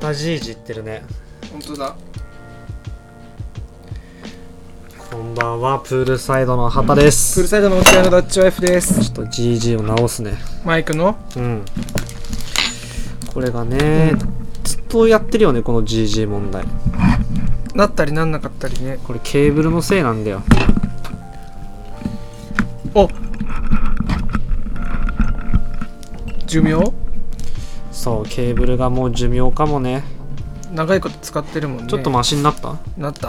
たじいじってるね。 本当だ。 こんばんは、プールサイドの畑です。 プールサイドの落合のダッチワイフです。 ちょっと GG を直すね。 マイクのこれがね、ずっとやってるよね、この GG 問題。 なったりなんなかったりね。 これケーブルのせいなんだよ。 お、寿命？ そう、ケーブルがもう寿命かもね。 長いこと使ってるもんね。 ちょっとマシになった？ なった。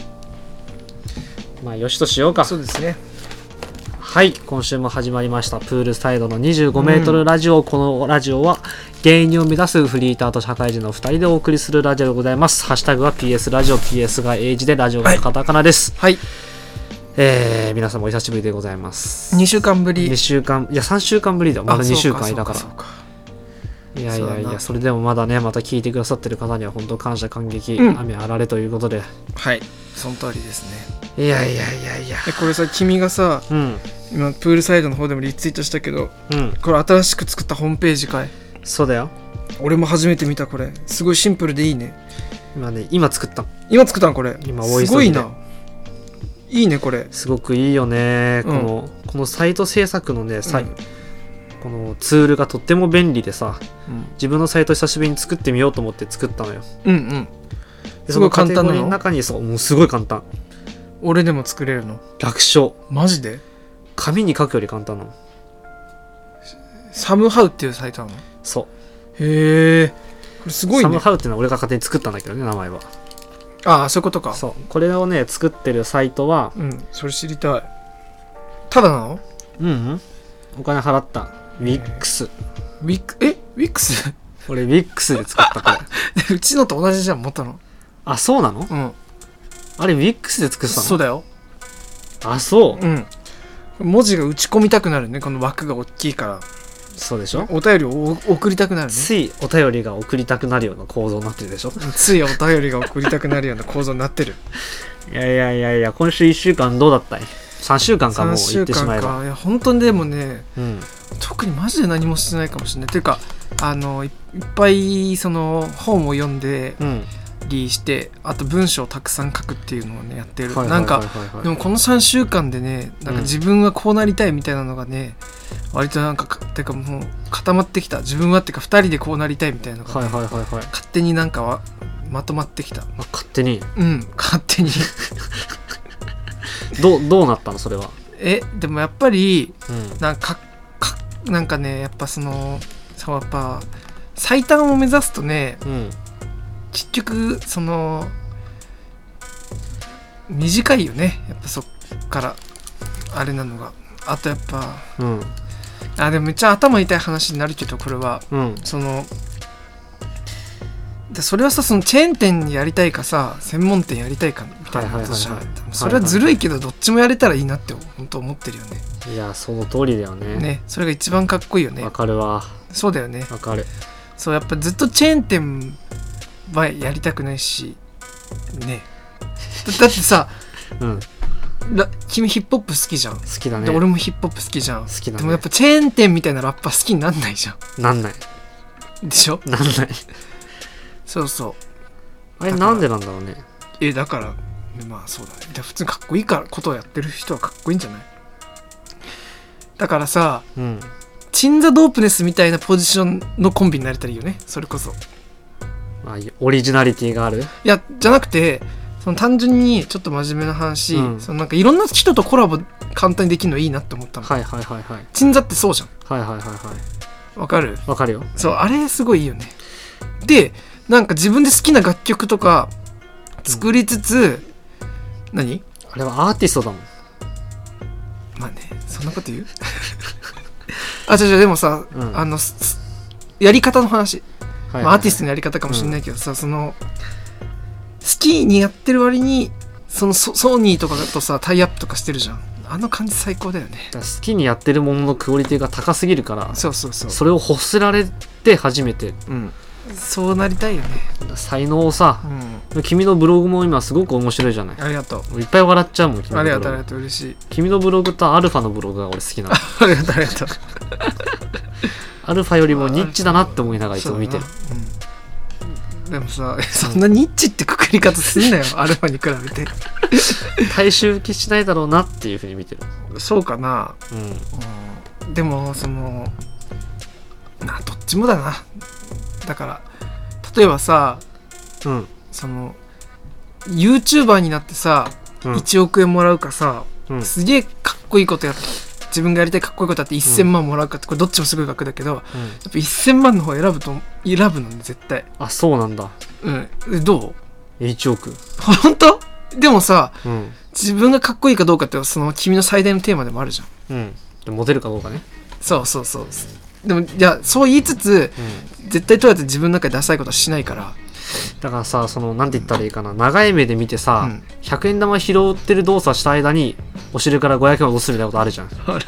まあよしとしようか。 そうですね。 はい、今週も始まりましたプールサイドの25メートルラジオ、このラジオは芸人を目指すフリーターと社会人の2人でお送りするラジオでございます。ハッシュタグは PS ラジオ、 PS が英字でラジオがカタカナです。 はい、 皆さんもお久しぶりでございます。 2週間ぶり。 2週間、いや3週間ぶりだよ。まだ2週間いたから。 そうか。 いやいやいや、それでもまだね、また聞いてくださってる方には本当感謝感激、雨あられということで。 はい、その通りですね。 いやいやいやいや、 これさ、君がさ、今プールサイドの方でもリツイートしたけど、これ新しく作ったホームページかい？ そうだよ。 俺も初めて見た。これすごいシンプルでいいね。 今作ったんこれ。 今すごいな。いいねこれ。 すごくいいよね、このサイト制作のね、このツールがとっても便利でさ、自分のサイト久しぶりに作ってみようと思って作ったのよ。 すごい簡単なの？ カテゴリーの中にもうすごい簡単。 俺でも作れるの？ 楽勝。 マジで？ 紙に書くより簡単なの。 サムハウっていうサイトなの？ そう。 へえ、これすごいね。 サムハウっていうのは俺が勝手に作ったんだけどね、名前は。 ああ、そういうことか。 そう、これをね作ってるサイトは、 それ知りたい。ただなの？ お金払った。WIX。 WIX？ 俺 WIX で作ったこれ。うちのと同じじゃん、元の。 あ、そうなの？あれ WIX で作ったの？ そうだよ。 あ、そう。 文字が打ち込みたくなるね、この枠が大きいから。 そうでしょ。 お便りを送りたくなるね。 ついお便りが送りたくなるような構造になってるでしょ。 ついお便りが送りたくなるような構造になってる。 いや、今週1週間どうだったい？3週間かもう言ってしまえば。 いや本当にでもね、特にマジで何もしてないかもしれない。ていうかいっぱいその本を読んでりして、あと文章をたくさん書くっていうのをねやってる。なんかでもこの3週間でね、なんか自分はこうなりたいみたいなのがね、割となんかてかもう固まってきた。自分はってか2人でこうなりたいみたいなのが、勝手になんかまとまってきた。 勝手に？ 勝手に。 どうなったのそれは？ でもやっぱり、なんかね、やっぱやっぱ最短を目指すとね、結局短いよね。やっぱそっからあれなのが。あとやっぱ、でもめっちゃ頭痛い話になるけど、これは、それはさ、そのチェーン店やりたいかさ、専門店やりたいかみたいなことじゃん。それはずるいけど、どっちもやれたらいいなって本当思ってるよね。 いや、その通りだよね。 それが一番かっこいいよね。 わかるわ。 そうだよね。 わかる。 そう、やっぱずっとチェーン店はやりたくないしね。だってさ、君ヒップホップ好きじゃん。 好きだね。 で俺もヒップホップ好きじゃん。 好きだね。 でもやっぱチェーン店みたいなラッパー好きになんないじゃん。 なんないでしょ。 なんない。 そうそう。 あれなんでなんだろうね。 だからまあそうだね。普通にかっこいいからことをやってる人はかっこいいんじゃない？だからさ、チンザドープネスみたいなポジションのコンビになれたらいいよね。それこそ。 オリジナリティがある？ いや、じゃなくて、単純にちょっと真面目な話、なんかいろんな人とコラボ簡単にできるのいいなって思ったの。チンザってそうじゃん。わかる？ わかるよ。 そう、あれすごいいいよね。で、なんか自分で好きな楽曲とか作りつつ、何？ あれはアーティストだもん。 まあね、そんなこと言う？でもさ、やり方の話、アーティストのやり方かもしれないけどさ、好きにやってる割にソニーとかとさタイアップとかしてるじゃん。あの感じ最高だよね。 好きにやってるもののクオリティが高すぎるから、 それを欲せられて初めて、 そうなりたいよね。 才能をさ、君のブログも今すごく面白いじゃない。 ありがとう。いっぱい笑っちゃうもん。 ありがとう、嬉しい。 君のブログとアルファのブログが俺好きなの。 ありがとう。 アルファよりもニッチだなって思いながらいつも見てる。 でもさそんなニッチってくくり方すんなよアルファに比べて大衆受けしないだろうなっていうふうに見てる。 そうかな、でもそのどっちもだな。だから例えばさ、その YouTuber になってさ、1億円もらうかさ、すげえかっこいいことやって自分がやりたいかっこいいことやって1000万もらうかって、これどっちもすごい額だけど、やっぱ1000万の方選ぶのね絶対。 あ、そうなんだ。 どう ？1億。 本当？でもさ、自分がかっこいいかどうかってその君の最大のテーマでもあるじゃん。 でモテるかどうかね。 そうでもいやそう言いつつ、絶対どうやって自分の中でダサいことはしないから。 だからさ、そのなんて言ったらいいかな、長い目で見てさ、100円玉拾ってる動作した間にお尻から500円落とすみたいなことあるじゃん。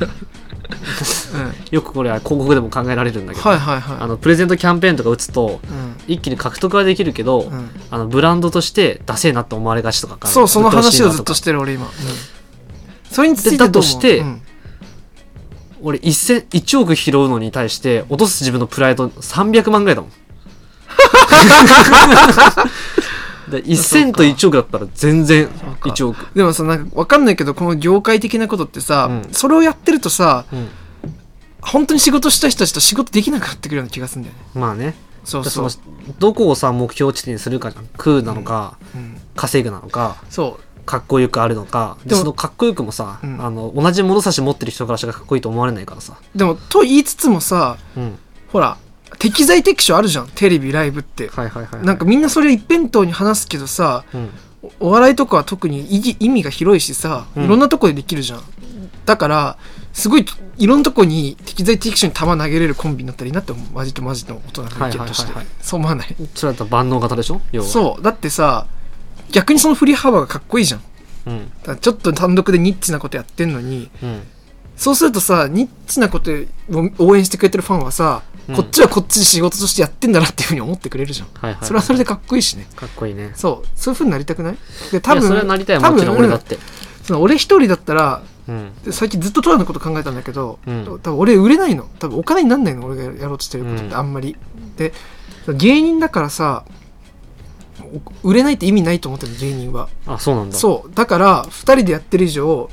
よくこれは広告でも考えられるんだけど、プレゼントキャンペーンとか打つと、一気に獲得はできるけど、ブランドとしてダセえなって思われがちとかそう、その話をずっとしてる俺今、それについてどう思う？ だとして、俺1億拾うのに対して落とす自分のプライド300万ぐらいだもん。1000と1億だったら全然1億。 でもさ、なんか分かんないけどこの業界的なことってさ、それをやってるとさ、本当に仕事した人たちと仕事できなくなってくるような気がするんだよね。 まあね。 そうどこをさ目標地点にするかじゃん。食うなのか、稼ぐなのか、かっこよくあるのか。でそのかっこよくもさ、同じ物差し持ってる人からしかかっこいいと思われないからさ。でもと言いつつもさ、ほら適材適所あるじゃん、テレビライブって。なんかみんなそれ一辺倒に話すけどさ、お笑いとかは特に意味が広いしさ、いろんなとこでできるじゃん。だからすごいいろんなとこに適材適所に球投げれるコンビになったらいいなって思う。マジとマジの大人の意見として。そう思わない？ それだったら万能型でしょ。 そうだってさ、逆にその振り幅がかっこいいじゃん。だからちょっと単独でニッチなことやってんのに、そうするとさ、ニッチなことを応援してくれてるファンはさ、こっちはこっちで仕事としてやってんだなっていう風に思ってくれるじゃん。それはそれでかっこいいしね。 かっこいいね。 そういう風になりたくない？で多分それはなりたい。もちろん俺だって。 その俺一人だったら、最近ずっとトラのこと考えたんだけど、多分俺売れないの。多分お金になんないの、俺がやろうとしてることってあんまり。で芸人だからさ、売れないって意味ないと思ってるの、芸人は。 あ、そうなんだ。 そうだから2人でやってる以上、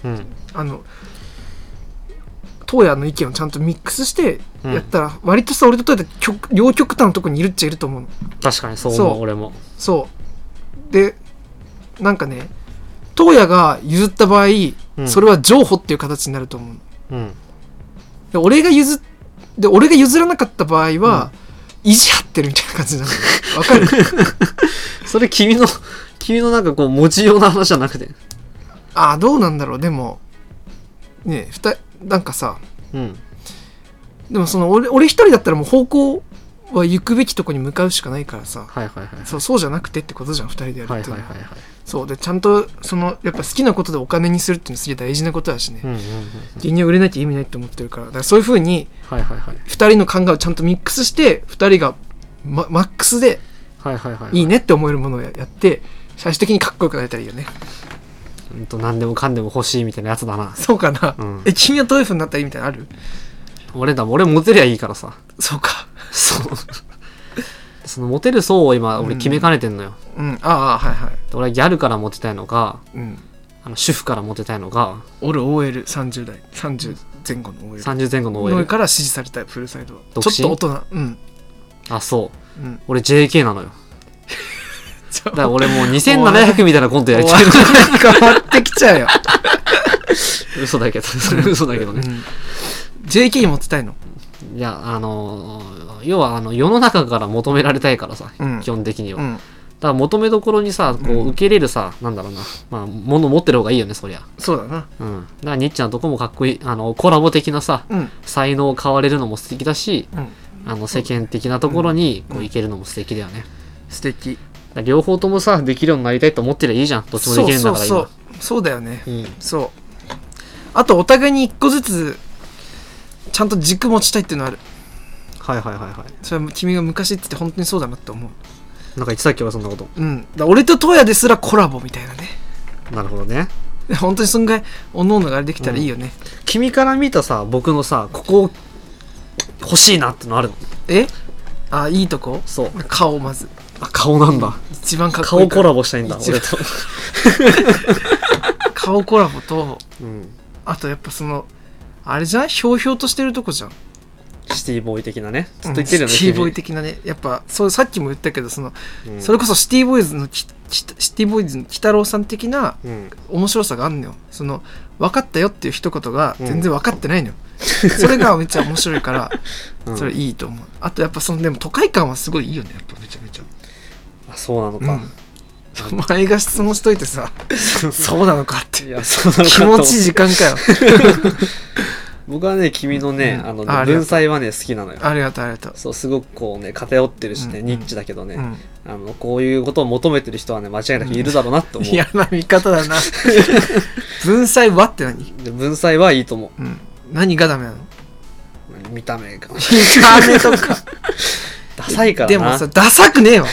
東野の意見をちゃんとミックスしてやったら、割とさ、俺と東野って両極端のとこにいるっちゃいると思うの。 確かにそう思う。俺もそうで、なんかね、東野が譲った場合、それは譲歩っていう形になると思う。で俺が譲らなかった場合は、意地張ってるみたいな感じになる。わかる？ それ君のなんかこう持ちような話じゃなくて。 どうなんだろう。でもね、なんかさ、でもその俺一人だったらもう方向は行くべきとこに向かうしかないからさ。そうじゃなくてってことじゃん、2人でやるって。そうで、ちゃんとそのやっぱ好きなことでお金にするっていうのはすげえ大事なことだしね。芸人は売れないって意味ないって思ってるから、だからそういう風に2人の考えをちゃんとミックスして、2人がマックスでいいねって思えるものをやって、最終的にかっこよくなれたらいいよね。 何でもかんでも欲しいみたいなやつだな。 そうかな。君はどういう風になったらいいみたいなのある？ 俺モテりゃいいからさ。 そうか。 そのモテる層を今俺決めかねてんのよ。俺はギャルからモテたいのか、主婦からモテたいのか。 俺 OL30 代30前後の OL30 前後の OL から支持されたい。フルサイドはちょっと大人。 あ、そう。俺 JK なのよ。だから俺もう2700みたいなコントやりたいの。 変わってきちゃうよ。 嘘だけどね。 JK にモテたいの？ いや、要は世の中から求められたいからさ、基本的には。だから求めどころにさ、こう受け入れるさ、なんだろうな、まあ物持ってる方がいいよね、そりゃ。 そうだな。 だからニッチなとこもかっこいい、コラボ的なさ、才能を買われるのも素敵だし、世間的なところにこういけるのも素敵だよね。 素敵。 両方ともさ、できるようになりたいと思ってりゃいいじゃん。どっちもできるんだから今。 そうだよね。そう。あとお互いに一個ずつちゃんと軸持ちたいっていうのある。それは君が昔って言って本当にそうだなって思う。 なんか言ってたっけはそんなこと。 だ俺と東野ですらコラボみたいなね。 なるほどね。 本当にそんぐらいおのおのがあれできたらいいよね。 君から見たさ、僕のさ、ここ欲しいなってのあるの？ いいとこ？ そう。 顔まず。 あ、顔なんだ。 一番かっこいい顔コラボしたいんだ俺と顔コラボと、 うん、 あとやっぱそのあれじゃない、ひょうひょうとしてるとこじゃん。 シティボーイ的なね、ずっと言ってるよね、 シティボーイ的なね。やっぱそうさっきも言ったけど、その、 うん、 それこそシティボーイズの鬼太郎さん的な面白さがあるのよ。その分かったよっていう一言が全然分かってないのよ、それがめっちゃ面白いから、それいいと思う。あとやっぱそのでも都会感はすごいいいよね、やっぱめちゃめちゃ。 あ、そうなのか、 前が質問しといてさそうなのかって。 いや、そうなのか気持ちいい時間かよ僕はね、君のね、文才はね好きなのよ。 ありがとうありがとう。 そう、すごくこうね偏ってるしね、ニッチだけどね、こういうことを求めてる人はね間違いなくいるだろうなって思う。 嫌な見方だな文才はって何？ 文才はいいと思う、 何がダメなの？ 見た目か。 見た目とかダサいからな。 でもさ、ダサくねえわい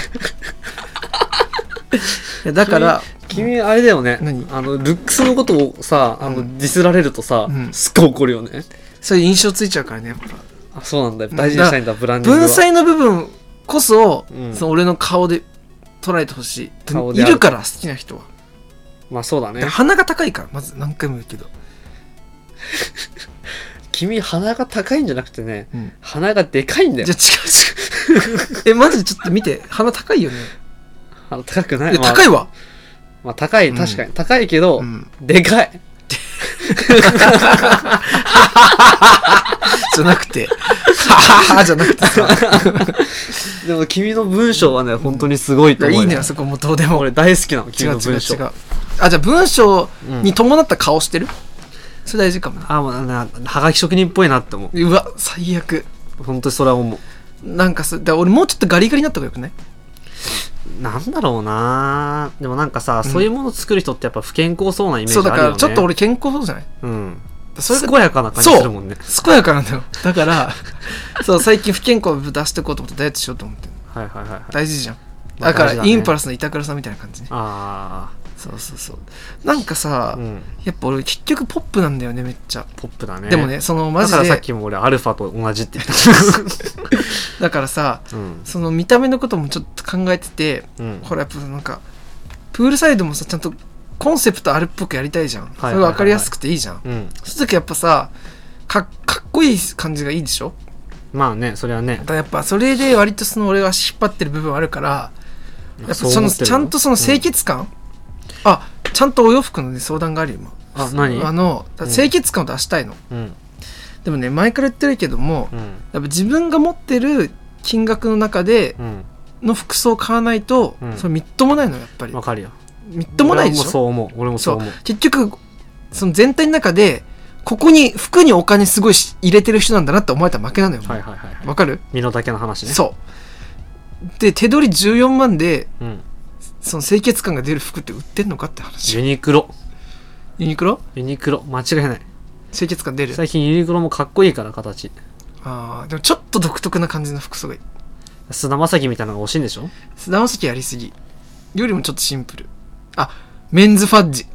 やだから君あれだよね、ルックスのことをさ、ディスられるとさ、すっごい怒るよね。 それ印象ついちゃうからね、やっぱ。 あ、そうなんだ、大事にしたいんだ、ブランディングは。 文才の部分こそ、その俺の顔で捉えてほしい。いるから、好きな人は。 まあそうだね。 鼻が高いから、まず何回も言うけど君鼻が高いんじゃなくてね、鼻がでかいんだよ。 じゃ違うマジでちょっと見て、鼻高いよね。 鼻高くない？ いや、高いわ。 まあ高い、確かに高いけど、でかいじゃなくてじゃなくてさでも君の文章はね、本当にすごいと思う。 いいね、そこもどうでも。 俺大好きなの、君の文章。 違う。あ、じゃあ文章に伴った顔してる？それ大事かもね。 あ、もうはがき職人っぽいなって思う。 うわ、最悪。 本当にそれは思う。 なんかさ、俺もうちょっとガリガリになった方がよくない？ なんだろうな。でもなんかさ、そういうもの作る人ってやっぱ不健康そうなイメージあるよね。 そうだからちょっと俺健康そうじゃない？ それ健やかな感じするもんね。 健やかなんだよ。だからそう、最近不健康を出していこうと思ってダイエットしようと思ってる。大事じゃん。だからインパルスの板倉さんみたいな感じね。ああ、そうなんかさ、やっぱ俺結局ポップなんだよね、めっちゃポップだね。 でもね、そのマジでだからさっきも俺アルファと同じって言っただからさ、その見た目のこともちょっと考えてて、ほらやっぱなんかプールサイドもさ、ちゃんとコンセプトあるっぽくやりたいじゃん。それが分かりやすくていいじゃん。その時やっぱさ、かっこいい感じがいいでしょ。 まあね、それはね。 だからやっぱそれで割とその俺が引っ張ってる部分あるから、やっぱそのちゃんとその清潔感、ちゃんとお洋服の、ね、相談があるよ今。 何？ 清潔感を出したいの。でもね、前から言ってるけども、やっぱ自分が持ってる金額の中での服装を買わないと、それみっともないのやっぱり。 わかるよ。 みっともないでしょ。 俺もそう思う。 結局その全体の中でここに服にお金すごい入れてる人なんだなって思われたら負けなのよ。わかる？ 身の丈の話ね。 そうで、手取り14万で、その清潔感が出る服って売ってんのかって話。 ユニクロ間違いない。清潔感出る。 最近ユニクロもかっこいいから、形。 でもちょっと独特な感じの服装がいい。 菅田将暉みたいなのが欲しいんでしょ。 菅田将暉やりすぎよりもちょっとシンプル。メンズファッジ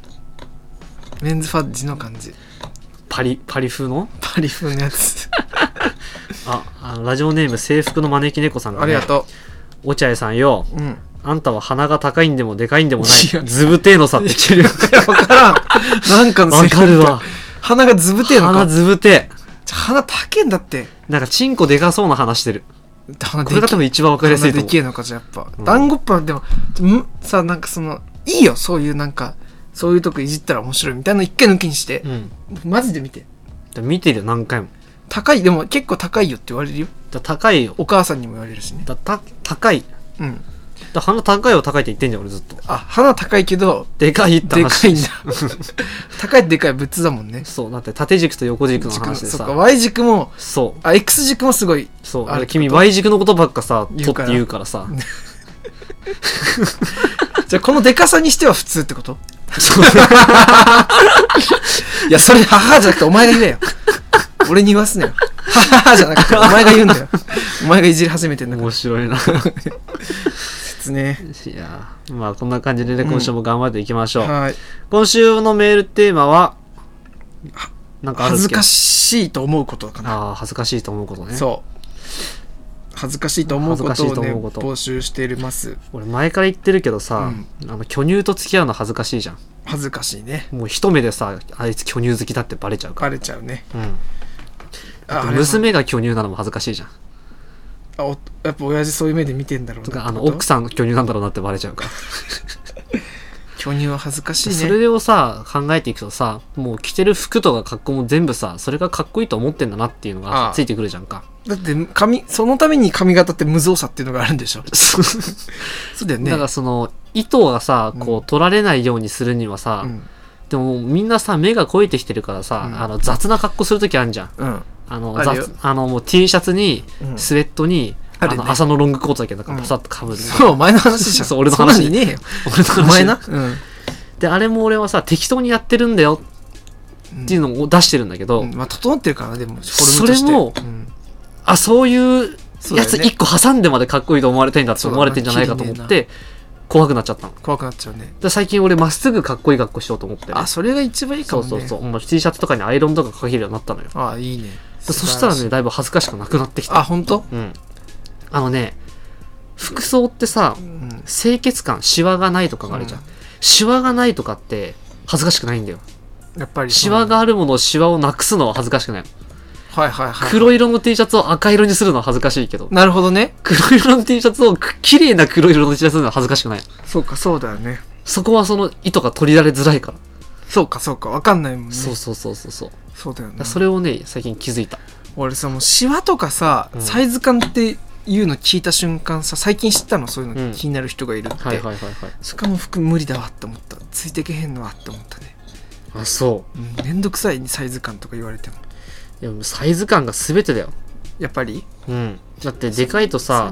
の感じ。パリ風のやつラジオネーム制服の招き猫さんが、ね、 ありがとう。落合さんよ、あんたは鼻が高いんでもでかいんでもないズブテーの差って言ってるよ。 分からん。なんかの分かるわ。 鼻がズブテーのか。 鼻ズブテー。鼻高いんだって。 なんかチンコでかそうな話してる。これが多分一番分かりやすいと思う。 鼻でけえのか。じゃやっぱ団子っぱでもさ、なんかそのいいよ、そういうなんかそういうとこいじったら面白いみたいなの一回抜きにして、マジで見てるよ、何回も。 高い、でも結構高いよって言われるよ。 高いよ。 お母さんにも言われるしね。 高い。鼻高いは高いって言ってんじゃん俺ずっと。 鼻高いけどでかいって話。 でかいんだ高いってでかい物だもんね。 そうだって縦軸と横軸の話でさ。 そっか、 Y 軸も。X 軸もすごい。 そう君 Y 軸のことばっかさ取って言うからさ。 じゃあこのでかさにしては普通ってこと？いや、それ母じゃなくてお前が言えよ。俺に言わすなよ。母じゃなくてお前が言うんだよ。お前がいじり始めてんだから。 面白いな。 説明。 いや、まあこんな感じでね、今週も頑張っていきましょう。今週のメールテーマはなんかあるっけ？ 恥ずかしいと思うことかな。 恥ずかしいと思うことね。 そう。 恥ずかしいと思うことをね恥ずかしいと思うこと募集しています。 俺前から言ってるけどさ、巨乳と付き合うの恥ずかしいじゃん。 恥ずかしいね。 もう一目でさあいつ巨乳好きだってバレちゃうから。 バレちゃうね。 娘が巨乳なのも恥ずかしいじゃん。 やっぱ親父そういう目で見てんだろうな。 とか奥さん巨乳なんだろうなってバレちゃうから巨乳は恥ずかしいね。 それをさ考えていくとさ、もう着てる服とか格好も全部さそれがかっこいいと思ってんだなっていうのがついてくるじゃんか。 だってそのために髪型って無造作っていうのがあるんでしょそうだよね。 だからその糸がさこう取られないようにするにはさ、でもみんなさ目が肥えてきてるからさ、雑な格好するときあるじゃん。もう T シャツにスウェットに、朝のロングコートだけなんかパサッとかぶる、 そうお前の話じゃん。 そう俺の話いねえよ俺の話お前な、 であれも俺はさ適当にやってるんだよっていうのを出してるんだけど、 まあ整ってるからでもフォルムとしてそれも、そういうやつ一個挟んでまでかっこいいと思われたいんだって思われてんじゃないかと思って怖くなっちゃったの。 怖くなっちゃうね。 で最近俺まっすぐかっこいい格好しようと思って、 それが一番いいかもね。 もう T シャツとかにアイロンとかかけるようになったのよ。 いいね。 そしたらねだいぶ恥ずかしくなくなってきた。 本当？ 服装ってさ、清潔感シワがないとかがあるじゃん、シワがないとかって恥ずかしくないんだよ。 やっぱりシワがあるものをシワをなくすのは恥ずかしくない。 はい黒色の T シャツを赤色にするのは恥ずかしいけど、 なるほどね。 黒色の T シャツを綺麗な黒色の T シャツするのは恥ずかしくない。 そうかそうだよね。 そこはその糸が取りられづらいから。 そうか分かんないもんね。 そうそうだよね。 それをね最近気づいた。 俺さもうシワとかさ、サイズ感っていうの聞いた瞬間さ、最近知ったのそういうの気になる人がいるって、しかも服無理だわって思った。ついてけへんのわって思ったね。 そう、 めんどくさいサイズ感とか言われても。 いやサイズ感が全てだよやっぱり。 だってでかいとさ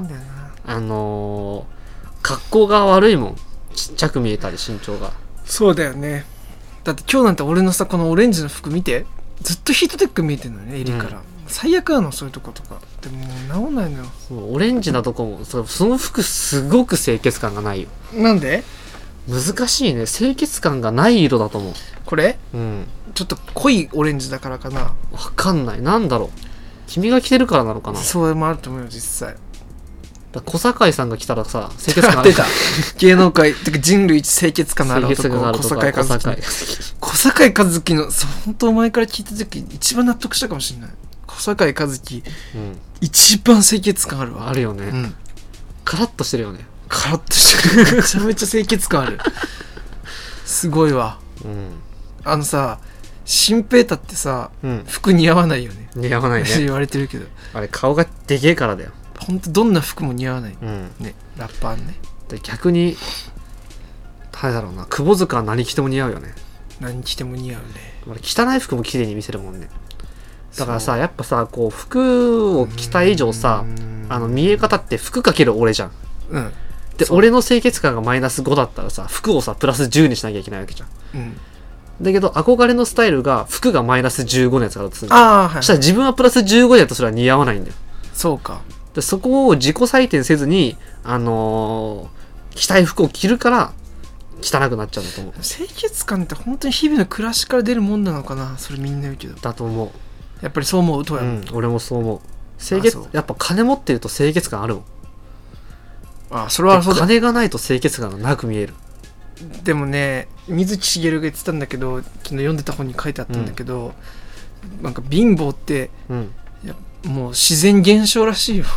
格好が悪いもん。ちっちゃく見えたり身長が。 そうだよね。だって今日なんて俺のさこのオレンジの服見て、ずっとヒートテック見えてんのね襟から、最悪なのそういうとことか。でももう治んないのよ。 オレンジなとこもその服すごく清潔感がないよ。 なんで？ 難しいね。清潔感がない色だと思う。 これ？ちょっと濃いオレンジだからかな。 分かんない。なんだろう。君が着てるからなのかな。 それもあると思うよ実際。 小堺さんが来たらさ清潔感ある。 出た芸能界てか人類一清潔感のある男小堺一樹。小堺一樹の本当前から聞いた時一番納得したかもしれない。小堺一樹、一番清潔感あるわ。 あるよね、カラッとしてるよね。 カラッとしてるめちゃめちゃ清潔感あるすごいわ。さ新平太ってさ、服似合わないよね。 似合わないね言われてるけど、 あれ顔がでけえからだよ。 ほんとどんな服も似合わない、ね、ラッパーね。 で逆に誰だろうな、窪塚は何着ても似合うよね。 何着ても似合うね。 汚い服も綺麗に見せるもんね。だからさやっぱさこう服を着た以上さ見え方って服かける俺じゃん。で俺の清潔感がマイナス5だったらさ服をさプラス10にしなきゃいけないわけじゃん。だけど憧れのスタイルが服がマイナス15のやつだとする。そしたら自分はプラス15だとそれは似合わないんだよ。 そうか。 でそこを自己採点せずに着たい服を着るから汚くなっちゃうんだと思う。 清潔感って本当に日々の暮らしから出るもんなのかな。それみんな言うけど。 だと思う。 やっぱりそう思うとや、 俺もそう思う。清潔やっぱ金持ってると清潔感あるもん。 それはそうだ。 金がないと清潔感がなく見える。 でもね水木しげるが言ってたんだけど、昨日読んでた本に書いてあったんだけど、なんか貧乏って、いやもう自然現象らしいよ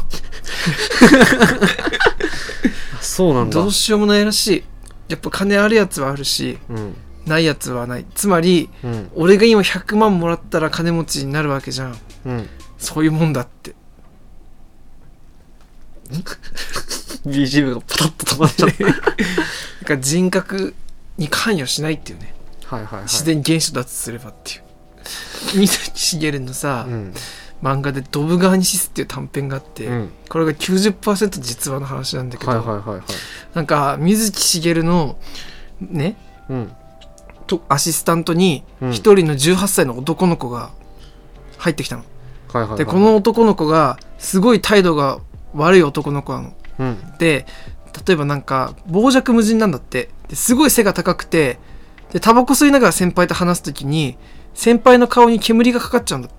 そうなんだ。 どうしようもないらしい。やっぱ金あるやつはあるし、ないやつはない。つまり、俺が今100万もらったら金持ちになるわけじゃん、そういうもんだって BGM がパタッと止まっちゃっただから人格に関与しないっていうね、自然現象だとすればっていう。水木しげるのさ、漫画でドブ川にシスっていう短編があって、これが 90% 実話の話なんだけど、なんか水木しげるのね、アシスタントに一人の18歳の男の子が入ってきたの、でこの男の子がすごい態度が悪い男の子なの、で例えばなんか傍若無人なんだって。ですごい背が高くて、でタバコ吸いながら先輩と話すときに先輩の顔に煙がかかっちゃうんだって。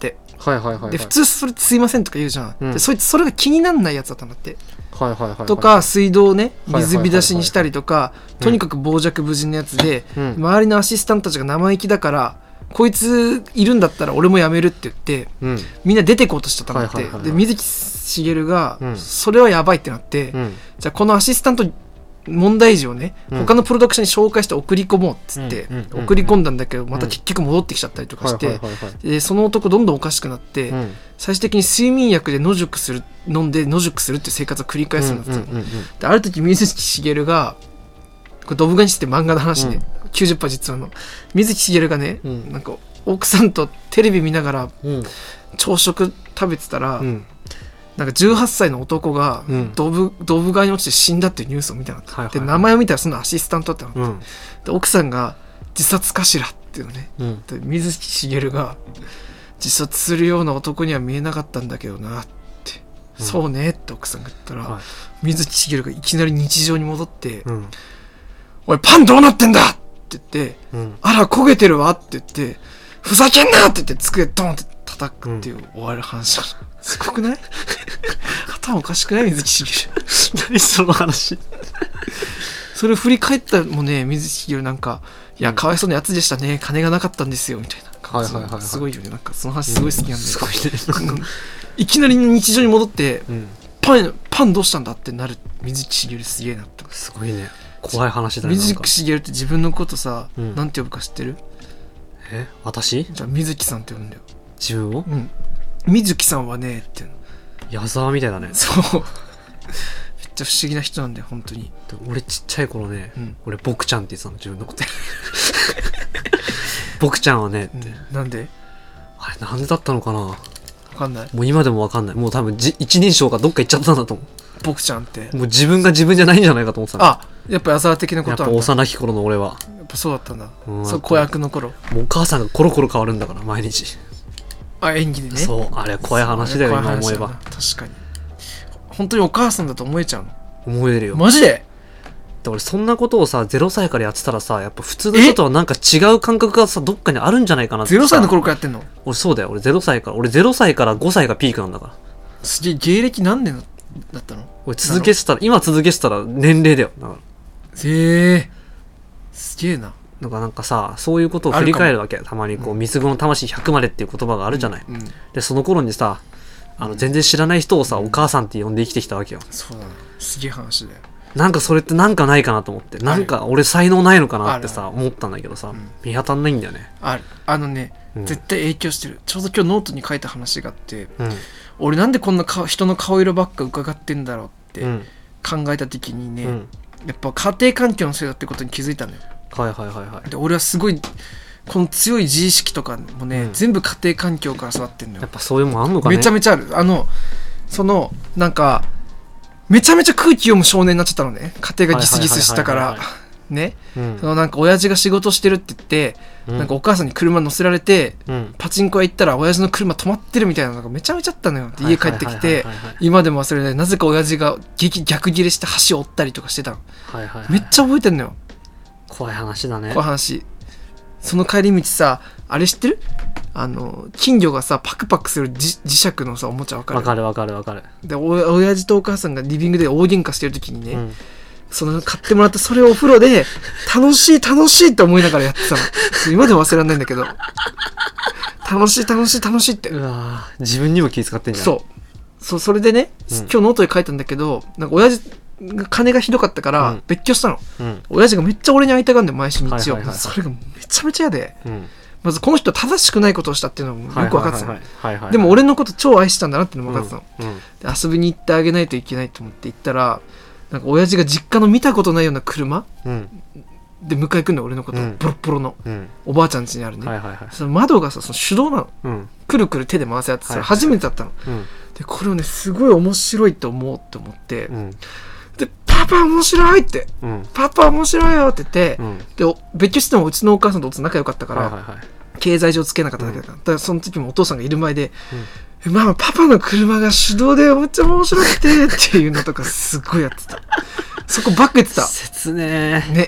はいはいはいはい、 で普通それすいませんとか言うじゃん、 うん、 でそいつそれが気になんないやつだったんだって、 はいはいはいはい、 とか水道をね水浸しにしたりとか、とにかく傍若無人なやつで、 うん、 周りのアシスタントたちが生意気だからこいついるんだったら俺も辞めるって言って、うん、みんな出てこうとしちゃったんだって、はいはいはいはい、で水木しげるが、うん、それはやばいってなって、うん、じゃあこのアシスタント問題児をね、うん、他のプロダクションに紹介して送り込もうっつって、送り込んだんだけどまた結局戻ってきちゃったりとかして、でその男どんどんおかしくなって、うん、最終的に睡眠薬で飲んで野宿するっていう生活を繰り返すんですよ、である時水木しげるがこれドブガニスって漫画の話ね、うん、90%実話の水木しげるがね、うん、なんか奥さんとテレビ見ながら朝食食べてたら、うん、なんか18歳の男がドブ川に落ちて死んだっていうニュースを見たの、はいはいはい、で名前を見たらそのアシスタントだったの、うん、で奥さんが自殺かしらっていうのね、うん、で水木しげるが自殺するような男には見えなかったんだけどなって、うん、そうねって奥さんが言ったら、はい、水木しげるがいきなり日常に戻って、うん、おいパンどうなってんだって言って、うん、あら焦げてるわって言ってふざけんなって言って机ドンって叩くっていう終わる話、うん、すごくない頭おかしくない水木しげる何その話それを振り返ったらもうね水木しげるなんかいやかわいそうなやつでしたね金がなかったんですよみたいな感じ、はいはいはいはい、すごいよねなんかその話すごい好きなんで、 すごいねいきなり日常に戻って、うん、パンどうしたんだってなる水木しげるすげえなって。 すごいね怖い話だね。 水木しげるって自分のことさ、うん、なんて呼ぶか知ってる？ 私？ じゃあ水木さんって呼ぶんだよ。 自分を？ うん。水木さんはねって矢沢みたいだね。 そうめっちゃ不思議な人なんだよ本当に。 俺ちっちゃい頃ね、うん、俺ボクちゃんって言ってたの自分のことボクちゃんはねって、 うん、なんで？ あれなんでだったのかな。 分かんない。 もう今でも分かんない。もう多分一人称がどっか行っちゃったんだと思う。 ボクちゃんってもう自分が自分じゃないんじゃないかと思ってたの。 あ、やっぱ矢沢的なことなんだ。 やっぱ幼き頃の俺はやっぱそうだったんだ、うん、そう子役の頃もうお母さんがコロコロ変わるんだから毎日。 あ演技でね。 そうあれ怖い話だよ今思えば。 確かに本当にお母さんだと思えちゃうの。 思えるよマジで。 俺そんなことをさ0歳からやってたらさやっぱ普通の人とはなんか違う感覚がさどっかにあるんじゃないかなって。 0歳の頃からやってんの？ 俺そうだよ。俺0歳から5歳がピークなんだから。 すげえ芸歴何年だったの？ 俺今続けてたら年齢だよだから。 すげえな。 なんかさそういうことを振り返るわけ。たまにこう三つ子の魂100までっていう言葉があるじゃない、うんうん、でその頃にさ全然知らない人をさ、お母さんって呼んで生きてきたわけよ。 そうだね。すげえ話だよ。 なんかそれってなんかないかなと思って、なんか俺才能ないのかなってさ思ったんだけどさ、うん、見当たんないんだよね。 ね、うん、絶対影響してる。ちょうど今日ノートに書いた話があって、うん、俺なんでこんな人の顔色ばっか伺ってんだろうって考えた時にね、うん、やっぱ家庭環境のせいだってことに気づいたのよ。はいはいはいはい。で俺はすごいこの強い自意識とかもね、うん、全部家庭環境から育ってんのよ。 やっぱそういうもんあんのかね。 めちゃめちゃある。なんかめちゃめちゃ空気読む少年になっちゃったのね。家庭がギスギスしたからね、うん、なんか親父が仕事してるって言って、うん、なんかお母さんに車乗せられて、うん、パチンコ屋行ったら親父の車止まってるみたいなのがめちゃめちゃあったのよ。で家帰ってきて今でも忘れない。なぜか親父が逆ギレして橋を折ったりとかしてたの、はいはいはいはい、めっちゃ覚えてんのよ。 怖い話だね。 怖い話。その帰り道さあれ知ってる？金魚がさパクパクする磁石のさおもちゃわかる？ わかる。で親父とお母さんがリビングで大喧嘩してる時にね、うん、その買ってもらったそれをお風呂で楽しいって思いながらやってたの。今でも忘れられないんだけど楽しいって。 うわ自分にも気遣ってんじゃん。 そうそれでね、うん、今日ノートで書いたんだけどなんか親父が金がひどかったから別居したの、うん、親父がめっちゃ俺に会いたがんで毎週日曜、それがめちゃめちゃ嫌で、うん、まずこの人は正しくないことをしたっていうのもよく分かってたの。でも俺のこと超愛してたんだなっていうのも分かってたの、で遊びに行ってあげないといけないと思って行ったらなんか親父が実家の見たことないような車、で迎え来るの俺のこと、ボロッボロの、おばあちゃん家にあるね、その窓がさその手動なの、くるくる手で回せ合ってさ、初めてだったの、でこれをねすごい面白いと思ってでパパ面白いって、パパ面白いよって言って、で別居してもうちのお母さんと仲良かったから、経済上つけなかっただけだから、だからその時もお父さんがいる前で、ママパパの車が手動でめっちゃ面白くてっていうのとかすごいやってた。そこばっか言ってた。 切ねね。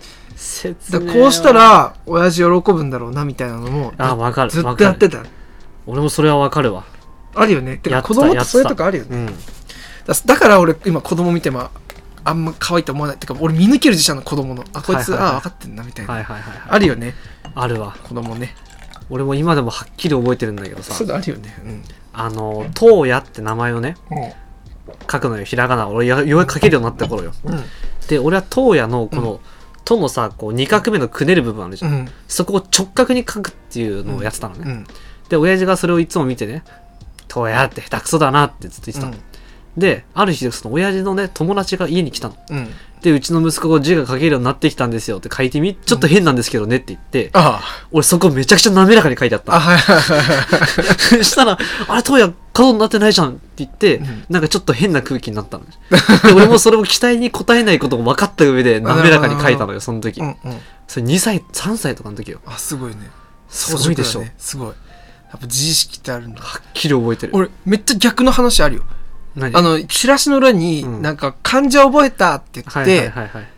だこうしたら親父喜ぶんだろうなみたいなのもわかるずっとやってた。 俺もそれはわかるわ。 あるよね。てか子供ってそういうとこあるよね、だから俺今子供見てもあんま可愛いと思わない。てか俺見抜ける自社の子供のこいつ、分かってんなみたいな、あるよね。 あるわ、 子供ね。 俺も今でもはっきり覚えてるんだけどさ、 そうだあるよね。 トウヤって名前をね、書くのよ、ひらがな。俺ようやく書けるようになった頃よ、で俺はトウヤのこの、とのさこう2画目のくねる部分あるじゃん、そこを直角に書くっていうのをやってたのね、で親父がそれをいつも見てね、トウヤって下手くそだなってずっと言ってたの、である日その親父のね友達が家に来たの、でうちの息子が字が書けるようになってきたんですよって書いてみ、ちょっと変なんですけどねって言って、俺そこめちゃくちゃ滑らかに書いてあった。そしたらあれトウヤ角になってないじゃんって言って、なんかちょっと変な空気になったの。で俺もそれを期待に応えないことを分かった上で滑らかに書いたのよ、その時。それ2歳3歳とかの時よ。 すごいね。 すごいでしょ。 すごい。やっぱ自意識ってあるんだ。 はっきり覚えてる。 俺めっちゃ逆の話あるよ。チラシの裏になんか漢字覚えたって言って、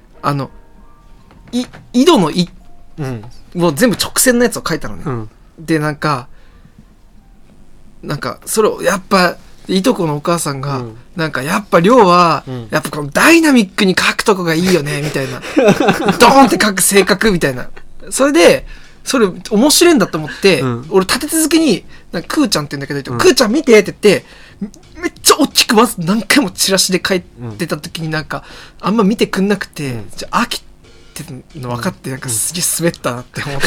井戸の井もう全部直線のやつを書いたのね、でなんかそれをやっぱいとこのお母さんが、なんかやっぱ亮は、やっぱこのダイナミックに書くとこがいいよねみたいなドーンって書く性格みたいな、それでそれ面白いんだと思って、俺立て続けになんかクーちゃんって言うんだけど、クーちゃん見てって言ってめっちゃ大きくまず何回もチラシで書いてた時になんかあんま見てくんなくて、じゃあ飽きてるの分かって、なんかすげえ滑ったなって思って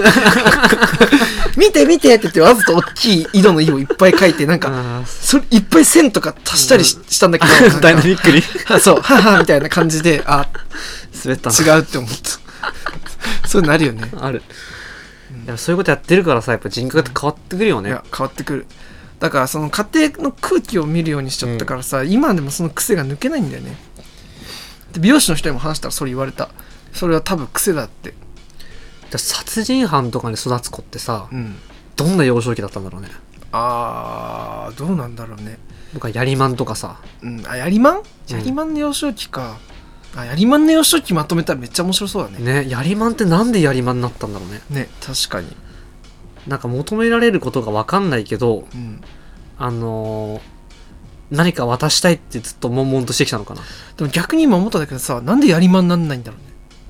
見て見てって言ってわざと大きい井戸の井をいっぱい書いて、なんかそれいっぱい線とか足したりしたんだけど、 ダイナミックにそうははみたいな感じで滑った違うって思ったそういうのあるよね。 ある、いやそういうことやってるからさ、やっぱ人格って変わってくるよね。 いや変わってくる。だからその家庭の空気を見るようにしちゃったからさ、今でもその癖が抜けないんだよね。で美容師の人にも話したらそれ言われた。それは多分癖だって。 殺人犯とかに育つ子ってさ、どんな幼少期だったんだろうね。 どうなんだろうね。 僕はヤリマンとかさ、 ヤリマンの幼少期か。ヤリマンの幼少期まとめたらめっちゃ面白そうだね。 ヤリマンってなんでヤリマンになったんだろうね。 ね、確かに。 なんか求められることが分かんないけど、何か渡したいってずっと悶々としてきたのかな。 でも逆に今思ったんだけどさ、なんでヤリマンなんないんだろうね。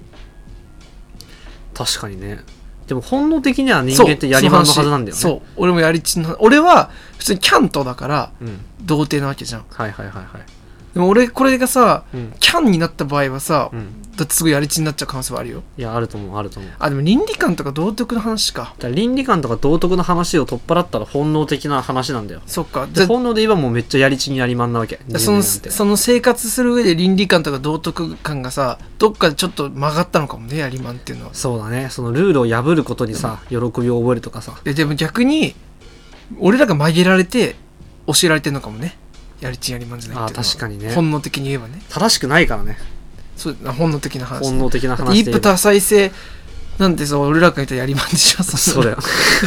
確かにね。でも本能的には人間ってヤリマンのはずなんだよね。 そう俺もヤリチンの、俺は普通にキャントだから、童貞なわけじゃん。でも俺これがさ、キャンになった場合はさ、だってすぐやりちになっちゃう可能性はあるよ。 いやあると思う、あると思う。 でも倫理観とか道徳の話か。 倫理観とか道徳の話を取っ払ったら本能的な話なんだよ。 そっか。 で本能で言えばもうめっちゃやりちにやりまんなわけ。 その生活する上で倫理観とか道徳観がさ、どっかでちょっと曲がったのかもね、やりまんっていうのは。 そうだね。そのルールを破ることにさ、喜びを覚えるとかさ。 でも逆に俺らが曲げられて教えられてるのかもね。やりちんやりまんじゃないっていうのは。 確かにね。 本能的に言えばね。 正しくないからね。 そう本能的な話。 本能的な話。 一夫多妻制なんてさ、俺らが言ったらやりまんでしょ。 そうだよ。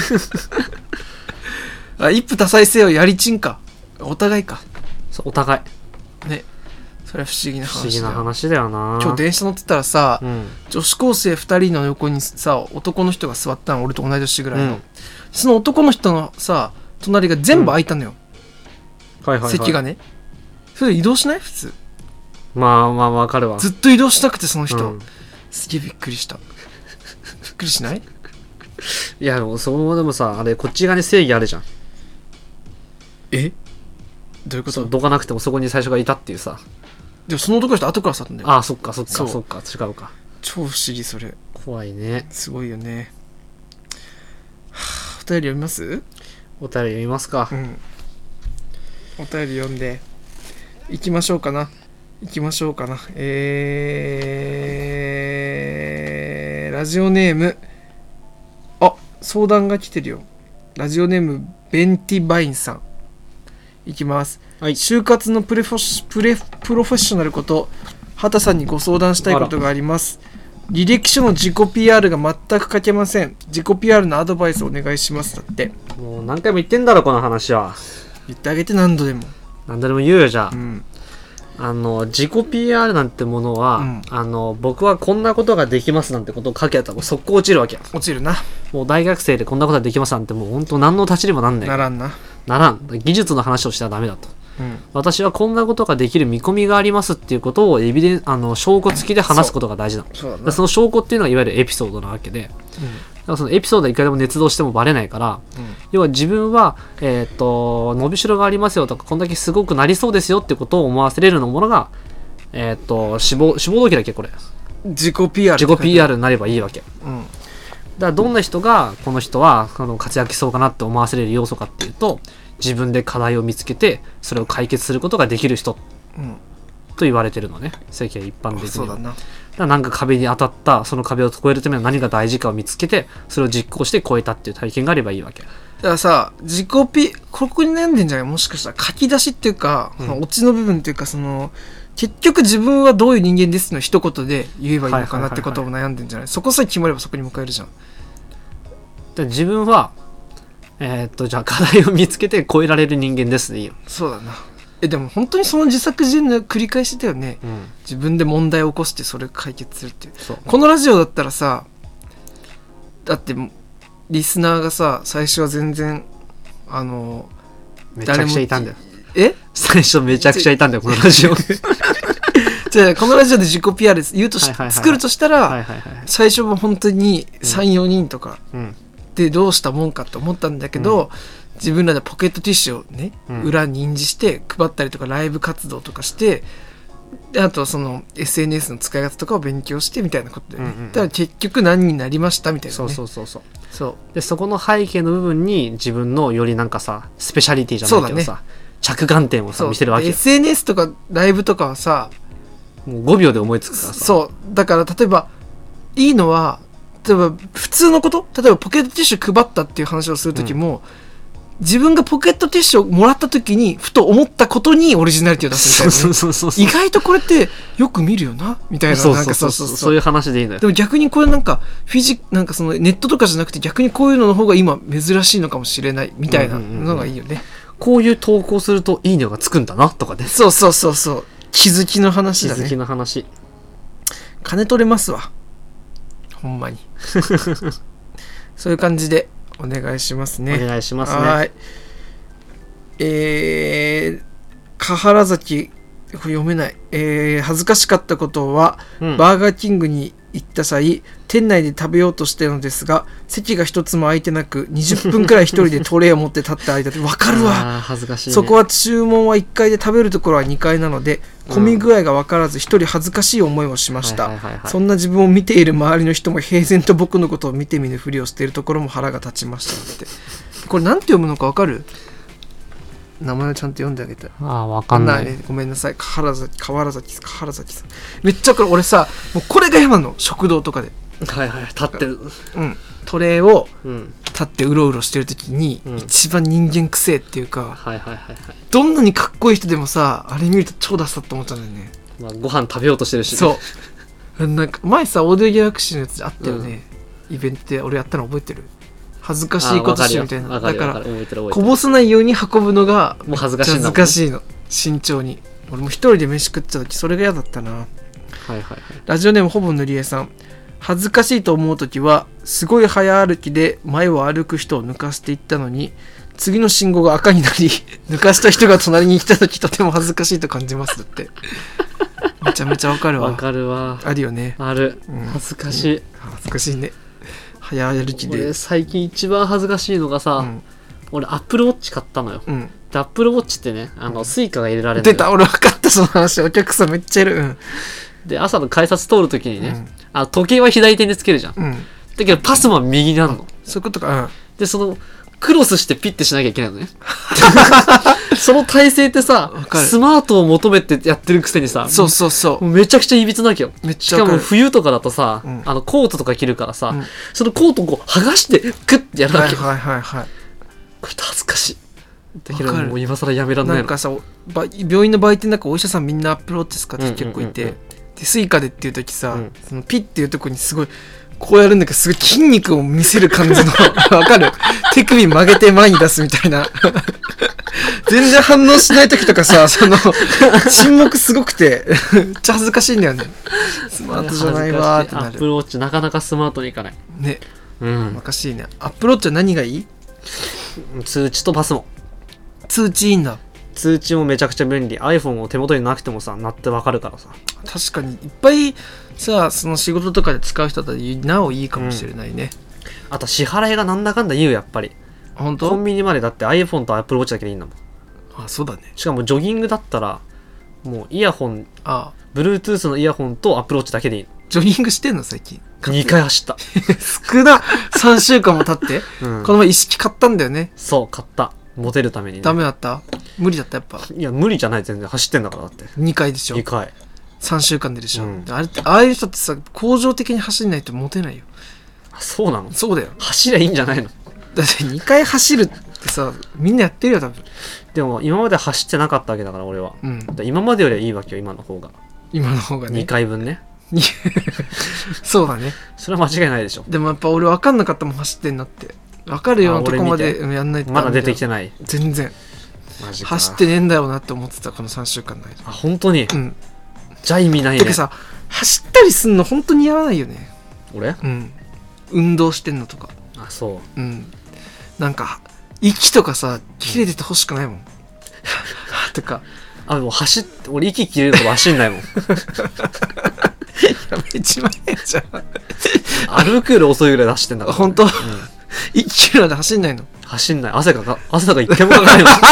一夫多妻制はやりちんか。お互いか。 そう、お互い。ね。それは不思議な話だよ。 不思議な話だよな。 今日電車乗ってたらさ、女子高生2人の横にさ、男の人が座ったの、俺と同い年ぐらいの。その男の人のさ、隣が全部空いたのよ。席がね。それで移動しない？普通。 まあわかるわ。 ずっと移動したくてその人、すげえびっくりした。びっくりしない？ いやでもでもさ、あれこっち側に正義あるじゃん。 どういうこと？ どかなくてもそこに最初がいたっていうさ。 でもその男の人後から去ったんだよ。 そっか違うか。 超不思議それ。 怖いね。 すごいよね。お便り読みます？ お便り読みますか。 お便り読んで行きましょうかな。ラジオネーム相談が来てるよ。ラジオネームベンティバインさん。いきます。就活のプロフェッショナルこと畑さんにご相談したいことがあります。履歴書の自己 PR が全く書けません。自己 PR のアドバイスお願いします。だって。 もう何回も言ってんだろこの話は。 言ってあげて。何度でも言うよ。じゃあ、 自己 PR なんてものは、僕はこんなことができますなんてことを書けたらもう速攻落ちるわけ。 落ちるな。 もう大学生でこんなことができますなんてもう本当何の立ちにもなんない。 ならんな。 ならん。技術の話をしたらダメだと。私はこんなことができる見込みがありますっていうことを証拠付きで話すことが大事なの。その証拠っていうのがいわゆるエピソードなわけで、だからそのエピソードはいくらでも捏造してもバレないから、要は自分は、伸びしろがありますよとかこんだけすごくなりそうですよってことを思わせれるものが、志望動機だっけこれ。 自己 PR 自己 PR になればいいわけ。だからどんな人がこの人は活躍しそうかなって思わせれる要素かっていうと、自分で課題を見つけてそれを解決することができる人、と言われてるのね、世間一般的には。 そうだな。 だからなんか壁に当たった、その壁を越えるためには何が大事かを見つけてそれを実行して越えたっていう体験があればいいわけ。 だからさ、ここに悩んでんじゃない？もしかしたら書き出しっていうか、オチの部分っていうか、結局自分はどういう人間ですの一言で言えばいいのかなってことを悩んでんじゃない？そこさえ決まればそこに向かえるじゃん。 で自分はじゃあ課題を見つけて超えられる人間ですでいいよ。 そうだな。でも本当にその自作自演の繰り返しだよね、自分で問題を起こしてそれを解決するっていう。このラジオだったらさ、だってリスナーがさ、最初は全然めちゃくちゃいたんだよ。最初めちゃくちゃいたんだよこのラジオ。 じゃあこのラジオで自己 PR 言うと作るとしたら、最初は本当に 3,4 人とかでどうしたもんかと思ったんだけど、自分らでポケットティッシュをね、裏に印字して配ったりとかライブ活動とかして、であとその SNS の使い方とかを勉強してみたいなことで、ね、だから結局何になりましたみたいな、ね、 そうでそこの背景の部分に自分のよりなんかさスペシャリティじゃないけどさ、着眼点をさ見せるわけよ。 SNS とかライブとかはさもう5秒で思いつくからさ。 そうだから例えばいいのは、例えば普通のこと、例えばポケットティッシュ配ったっていう話をするときも、自分がポケットティッシュをもらった時にふと思ったことにオリジナリティを出すみたいな、ね、意外とこれってよく見るよなみたいな、 そういう話でいいんだよ。 でも逆にこれなんかなんかそのネットとかじゃなくて逆にこういうのの方が今珍しいのかもしれないみたいなのがいいよね、 こういう投稿するといいねがつくんだなとかね。 そう気づきの話だね。 気づきの話。 金取れますわほんまに。そういう感じでお願いしますね。 お願いしますね。 はい。河原崎、これ読めない。恥ずかしかったことは、バーガーキングに行った際、店内で食べようとしてるのですが、席が一つも空いてなく、20分くらい一人でトレイを持って立った間で、わかるわ。 恥ずかしいね。 そこは注文は1階で食べるところは2階なので、混み具合が分からず一人恥ずかしい思いをしました。そんな自分を見ている周りの人も平然と僕のことを見て見ぬふりをしているところも腹が立ちましたって。これなんて読むのか分かる？名前をちゃんと読んであげたい。 分かんない、 ね、ごめんなさい。河原崎さんめっちゃこれ俺さ、もうこれが嫌なの。食堂とかで立ってる、 トレイを立ってうろうろしてる時に、一番人間くせえっていうか、どんなにかっこいい人でもさ、あれ見ると超ダサって思っちゃうんだよね。 ご飯食べようとしてるし、ね、 そうなんか前さオーディオギャラクシーのやつあったよね、イベントで俺やったの覚えてる？恥ずかしいことしみたいな。だからこぼさないように運ぶのがもう恥ずかしいの。慎重に。俺も一人で飯食ってた時それが嫌だったな。ラジオネームほぼ塗り絵さん。恥ずかしいと思う時はすごい早歩きで前を歩く人を抜かしていったのに、次の信号が赤になり抜かした人が隣に来た時とても恥ずかしいと感じますって。めちゃめちゃわかるわ。 わかるわ。 あるよね。 ある、恥ずかしい、 恥ずかしいね。早歩きで。 俺最近一番恥ずかしいのがさ、俺アップルウォッチ買ったのよ、でアップルウォッチってね、スイカが入れられるのよ。 出た、俺分かったその話。お客さんめっちゃいる。 で朝の改札通るときにね、時計は左手につけるじゃん、だけどパスも右になるの。 そういうことか。 でそのクロスしてピッてしなきゃいけないのね。その体勢ってさ、スマートを求めてやってるくせにさ、 そうめちゃくちゃいびつなわけよ。 しかも冬とかだとさ、コートとか着るからさ、そのコートをこう剥がしてグッてやるわけよ。これ恥ずかしい。だけどもう今更やめらんないの。 なんかさ、病院の売店なんかお医者さんみんなアップルウォッチ使って結構いて、でスイカでっていう時さ、そのピッていうとこにすごいこうやるんだけど、すごい筋肉を見せる感じのわかる？手首曲げて前に出すみたいな。 全然反応しない時とかさ、その沈黙すごくてめっちゃ恥ずかしいんだよね。スマートじゃないわーってなる。 アップルウォッチなかなかスマートにいかないね。 うん、 おかしいね。アップルウォッチは何がいい？ 通知とパスモ。 通知いいんだ。 通知もめちゃくちゃ便利。 iPhone を手元になくてもさ、鳴ってわかるからさ。 確かにいっぱいさ、その仕事とかで使う人だったらなおいいかもしれないね、 あと支払いがなんだかんだ言う。やっぱり本当？ コンビニまでだって iPhone と Apple Watch だけでいいんだもん。 あ、そうだね。 しかもジョギングだったらもうイヤホン、Bluetooth のイヤホンと Apple Watch だけでいい。 ジョギングしてんの最近？ 2回走った少な。3週間も経って、この前意識買ったんだよね。 そう、買った。モテるためにね。 ダメだった？無理だったやっぱ。 いや無理じゃない、全然走ってんだから。だって 2回でしょ。2 回 3週間ででしょ、あれって、ああいう人ってさ、恒常的に走んないとモテないよ。 あ、そうなの？ そうだよ。 走りゃいいんじゃないの？ だって2回走るってさ、みんなやってるよ多分。 でも今まで走ってなかったわけだから俺は、今までよりはいいわけよ、今の方が。 今の方がね。 2回分ねそうだね。 それは間違いないでしょ。 でもやっぱ俺分かんなかったもん、走ってんなって。分かるようなとこまでやんないと。 まだ出てきてない。 全然マジか。 走ってねえんだよなって思ってた、この3週間の間。 あ、本当に？ うん。 じゃあ意味ないね。 てかさ、走ったりすんの本当にやらないよね。 俺？ うん。運動してんのとか。 あ、そう。 うん。なんか息とかさ、切れててほしくないもんとか。 あ、もう俺息切れると走んないもんやべ一番変じゃん。 歩くより遅いぐらいで走ってんだから。 本当？息切れるまで走んないの？ 走んない。汗とか一回もかかないもん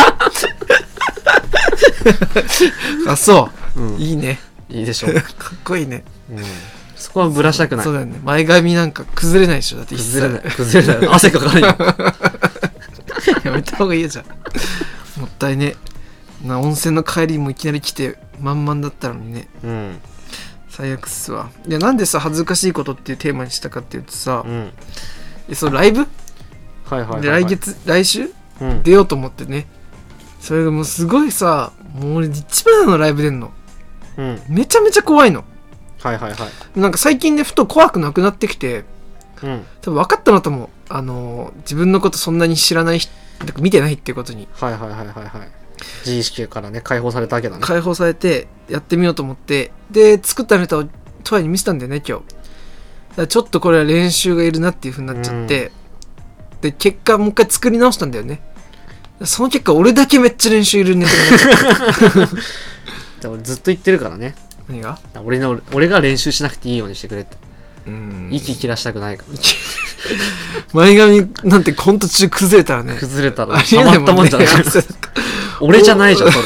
あ、そう、いいね。 いいでしょ。 かっこいいね。 そこはぶらしたくない。 そうだよね。前髪なんか崩れないでしょ。だって崩れない。汗かかないよやめた方がいいじゃん。もったいね。温泉の帰りもいきなり来て満々だったのにね。最悪っすわ。いや、なんでさ、恥ずかしいことっていうテーマにしたかっていうとさ、そうライブ、で来週、出ようと思ってね。それがもうすごいさ、もう俺一番のライブ出んの、めちゃめちゃ怖いの。なんか最近でふと怖くなくなってきて、多分分かったのとも、自分のことそんなに知らない人、見てないっていうことに、自意識からね解放されたわけだね。解放されてやってみようと思って、で作ったネタをトワイに見せたんだよね今日。だからちょっとこれは練習がいるなっていう風になっちゃって、で結果もう一回作り直したんだよね。その結果俺だけめっちゃ練習いるネタになっちゃった俺ずっと言ってるからね。 何が？ 俺が練習しなくていいようにしてくれって。息切らしたくないから前髪なんてコント中崩れたらね、 たまったもんじゃない俺じゃないじゃんそれ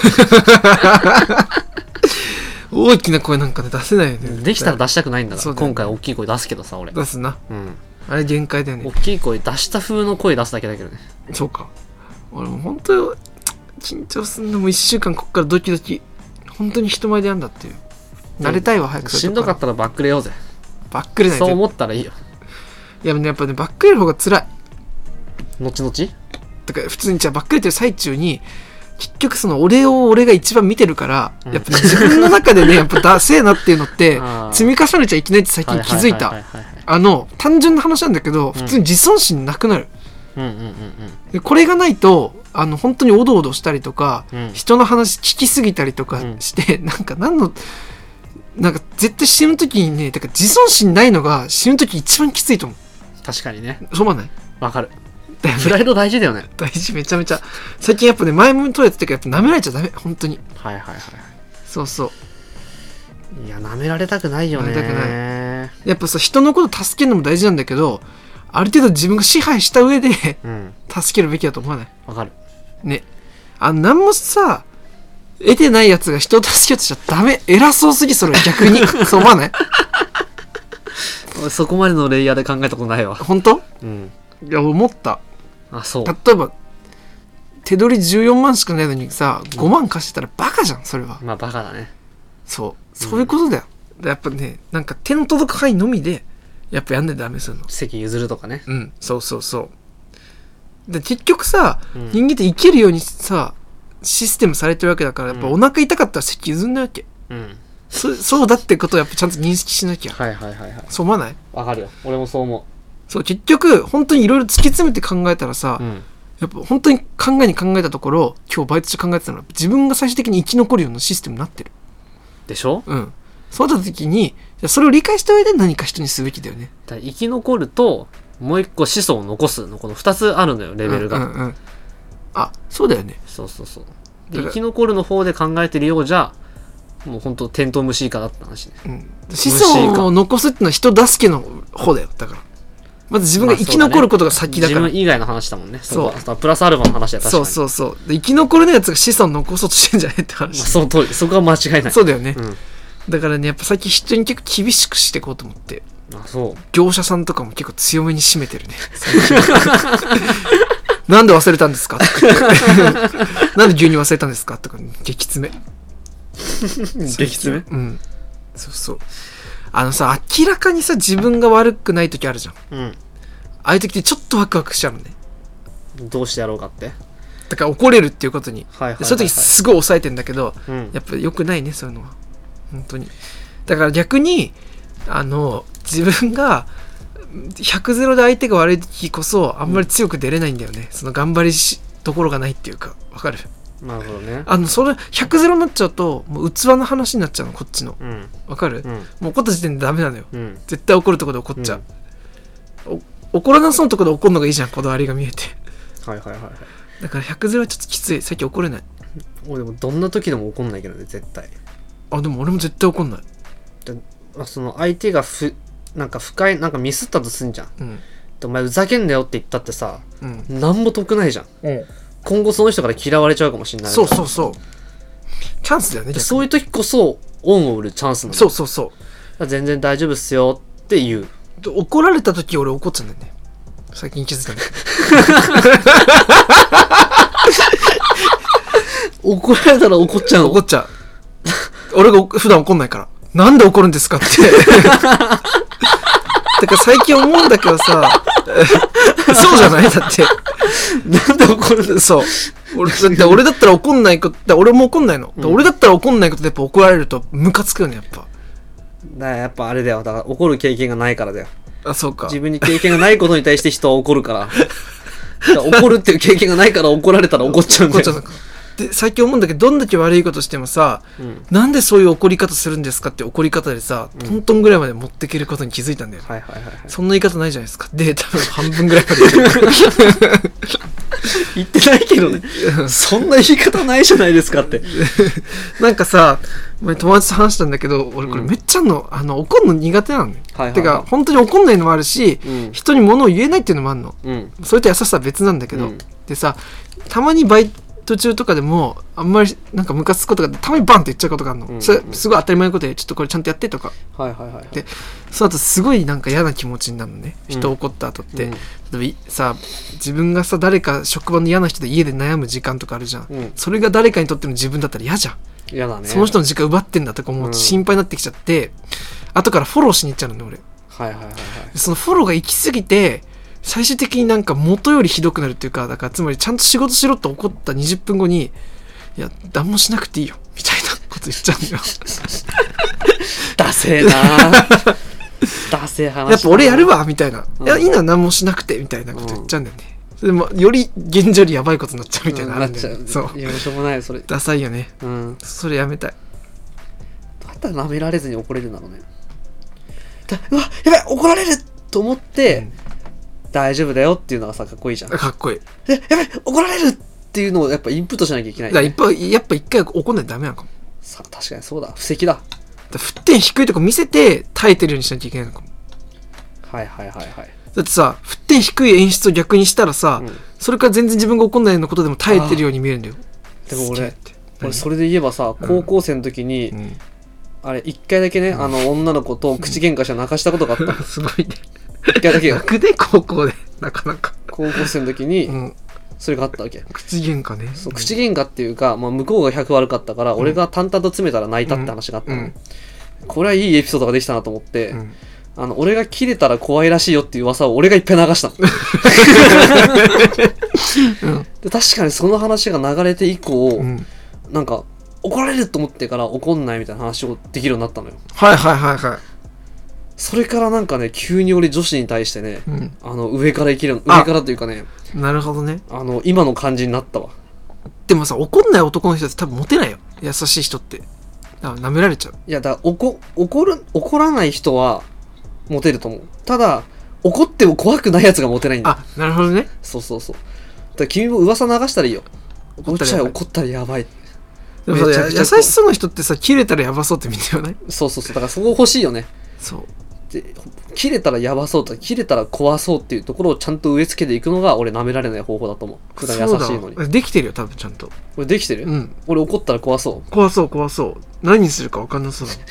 大きな声なんかで出せないよね。 できたら出したくないんだから、今回大きい声出すけどさ、俺出すな、あれ限界だよね。 大きい声出した風の声出すだけだけどね。 そうか。俺も本当緊張すんのも1週間こっからドキドキ、本当に人前でやんだっていう、慣れたいわ早く。 しんどかったらバックレようぜ。 バックレない。 そう思ったらいいよ。 いややっぱね、バックレる方が辛い。 後々 だから普通にじゃあバックレてる最中に結局その俺が一番見てるから、やっぱ、ね、自分の中でねやっぱダセえなっていうのって積み重ねちゃいけないって最近気づいた。単純な話なんだけど、普通に自尊心なくなる。でこれがないと本当におどおどしたりとか、人の話聞きすぎたりとかして、なんか絶対死ぬ時にね、だから自尊心ないのが死ぬ時一番きついと思う。 確かにね。 そう思わない？ わかる。プライド大事だよね。 大事、めちゃめちゃ。最近やっぱね、前もとやってたけどやっぱ舐められちゃダメ、本当に。そうそう。 いや、舐められたくないよね。 舐めたくない。やっぱさ、人のこと助けるのも大事なんだけど、ある程度自分が支配した上で、助けるべきだと思わない？ わかる。 ね。なんもさ、得てないやつが人を助けようとしちゃダメ。偉そうすぎ、それ逆に。そう思わない？ そこまでのレイヤーで考えたことないわ。 本当？いや、思った。 あ、そう。 例えば手取り14万しかないのにさ、5万貸してたらバカじゃん、それは。 まあバカだね。 そういうことだよ。やっぱね、なんか手の届く範囲のみでやっぱやんないとダメするの。 席譲るとかね。 そうで結局さ、人間って生きるようにさシステムされてるわけだから、やっぱお腹痛かったら席譲んないわけ。そうだってことをやっぱちゃんと認識しなきゃ。そう思わない？ わかるよ。俺もそう思う。 そう、結局本当にいろいろ突き詰めて考えたらさ、 やっぱ本当に考えたところ、今日バイト中考えてたのは自分が最終的に生き残るようなシステムになってるでしょ。 そうだった時にそれを理解した上で何か人にすべきだよね。 だから生き残るともう一個子孫を残すのこの2つあるのよレベルが、 あ、そうだよね。 そうで生き残るの方で考えてるようじゃもう本当テントウムシイカだって話ね、 子孫を残すっていうのは人助けの方だよ。だからまず自分が生き残ることが先だから、 自分以外の話だもんね。そうプラスアルファの話だ。確かにそうで生き残れないやつが子孫残そうとしてんじゃねえって話、 その通り。そこは間違いない。 そうだよね、だからねやっぱ最近人に結構厳しくしていこうと思って。業者さんとかも結構強めに締めてるねなんで忘れたんですかなんで牛乳忘れたんですかとか、激詰め激詰め。 そうさ、明らかにさ自分が悪くない時あるじゃん、ああいう時ってちょっとワクワクしちゃうのね。 どうしてやろうかって。 だから怒れるっていうことに、そういう時すごい抑えてんだけど、やっぱ良くないねそういうのは本当に。だから逆に自分が100-0で相手が悪い時こそあんまり強く出れないんだよね、その頑張りところがないっていうか。わかる？ なるほどね。 それ100-0になっちゃうともう器の話になっちゃうの、こっちの。わかる？もう怒った時点でダメなのよ、絶対怒るところで怒っちゃう、怒らなそうなところで怒るのがいいじゃん、こだわりが見えて。だから100-0はちょっときつい。最近怒れない。 俺でもどんな時でも怒んないけどね絶対。 でも俺も絶対怒んない。 その相手がなんか不快なんかミスったとすんじゃん、でお前ふざけんなよって言ったってさ、なんも得ないじゃん、今後その人から嫌われちゃうかもしれない。 そうチャンスだよね。 そういう時こそ恩を売るチャンスなの。そう全然大丈夫っすよって言う。 怒られた時俺怒っちゃうんだよね、最近気づいたんだ怒られたら怒っちゃうの。 怒っちゃう俺が普段怒んないから、なんで怒るんですかってだから最近思うんだけどさそうじゃない？だってなんで怒るんですか？ そう俺だったら怒んないこと、俺も怒んないの、俺だったら怒んないことでやっぱ怒られるとムカつくよね、やっぱ。 やっぱあれだよ、だから怒る経験がないからだよ。 そうか。 自分に経験がないことに対して人は怒るから怒るっていう経験がないから怒られたら怒っちゃうんだよ。 で最近思うんだけど、どんだけ悪いことしてもさ、なんでそういう怒り方するんですかって怒り方でさ、トントンぐらいまで持っていけることに気づいたんだよ。そんな言い方ないじゃないですか。で多分半分ぐらいまで言ってないけどねそんな言い方ないじゃないですかってなんかさ、友達と話したんだけど、俺これめっちゃ怒るの苦手なのね、てか本当に怒んないのもあるし、人に物を言えないっていうのもあるの、それと優しさは別なんだけど、でさ、たまにバイト中とかでもあんまりなんかムカつくことがたまにバンって言っちゃうことがあるの、それすごい当たり前のことで、ちょっとこれちゃんとやってとか、でその後すごいなんか嫌な気持ちになるのね、人怒った後って、さ、自分がさ誰か職場の嫌な人で家で悩む時間とかあるじゃん、それが誰かにとっての自分だったら嫌じゃん。 嫌だね。 その人の時間奪ってんだとか思う心配になってきちゃって、後からフォローしに行っちゃうのね俺。そのフォローが行き過ぎて最終的になんか元よりひどくなるっていうか、だからつまりちゃんと仕事しろって怒った20分後に、いや何もしなくていいよみたいなこと言っちゃうんだよダセーなダセー話。 やっぱ俺やるわみたいな、いやいいな何もしなくてみたいなこと言っちゃうんだよね。それもより現状よりやばいことになっちゃうみたいなのあるんだよね。そう、 いやしょうもないよそれ。 ダサいよね。それやめたい。 だったら舐められずに怒れるんだろうね。うわやばい怒られると思って、大丈夫だよっていうのがさかっこいいじゃん。 かっこいい。 やばい怒られるっていうのをやっぱインプットしなきゃいけない、ね。 やっぱ一回怒んないとダメなのかも。 さ確かにそうだ、布石だ。 沸点低いとこ見せて耐えてるようにしなきゃいけないのかも。だってさ、沸点低い演出を逆にしたらさ、それから全然自分が怒んないようなことでも耐えてるように見えるんだよ。 でも俺それで言えばさ、高校生の時に、あれ一回だけね、女の子と口喧嘩して泣かしたことがあったすごいね。 一回だけよ。 泣くね、高校でなかなか。 高校生の時に、それがあったわけ。 口喧嘩ね。 そう、口喧嘩っていうか、向こうが100悪かったから、俺が淡々と詰めたら泣いたって話があったの。これはいいエピソードができたなと思って、俺が切れたら怖いらしいよっていう噂を俺がいっぱい流したの。で確かにその話が流れて以降、なんか怒られると思ってから怒んないみたいな話をできるようになったのよ。それからなんかね、急に俺女子に対してね、上からというかね、 なるほどね。 今の感じになったわ。 でもさ、怒んない男の人って多分モテないよ。優しい人って。舐められちゃう。 いや、だから怒らない人はモテると思う。ただ怒っても怖くないやつがモテないんだ。 あ、なるほどね。 そうそうそう。だから君も噂流したらいいよ。怒ったらやばい。 でもさ、優しそうな人ってさ、切れたらやばそうって見てよね。 そうそうそう。だからそこ欲しいよね。 そう。 で、切れたらやばそうとか、切れたら怖そうっていうところをちゃんと植え付けていくのが俺舐められない方法だと思う。普段優しいのに。 できてるよ、多分ちゃんと。 俺できてる？ うん。 俺怒ったら怖そう。 怖そう。何するか分かんなそうだもん。